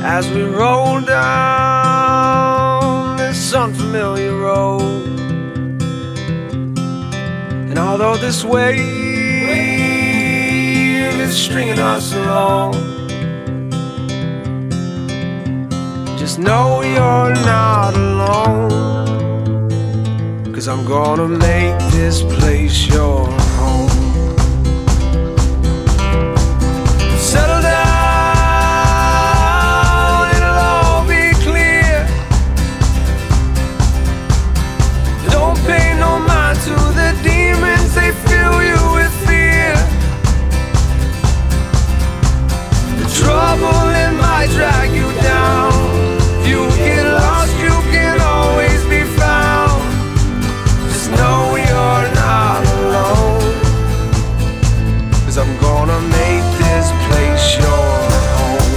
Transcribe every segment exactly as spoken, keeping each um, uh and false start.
as we roll down this unfamiliar road. And although this wave is stringing us along, just know you're not alone, 'cause I'm gonna make this place your home. Settle down, it'll all be clear. Don't pay no mind to the demons, they fill you with fear. The trouble, it might drag you down. You get lost, you can always be found. Just know you're not alone, 'cause I'm gonna make this place your home.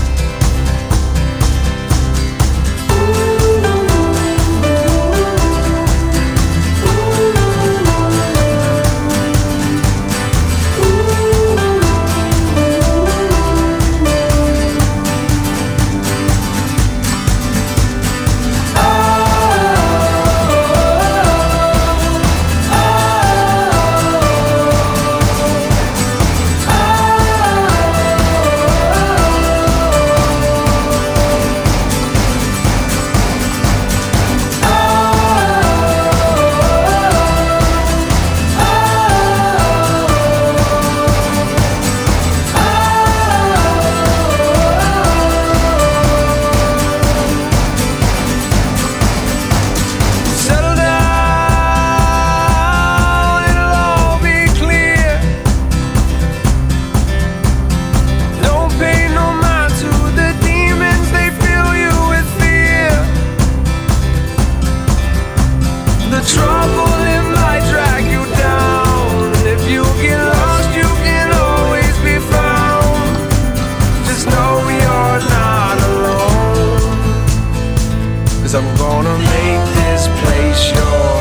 The trouble, it might drag you down, and if you get lost, you can always be found. Just know you're not alone, 'cause I'm gonna make this place yours.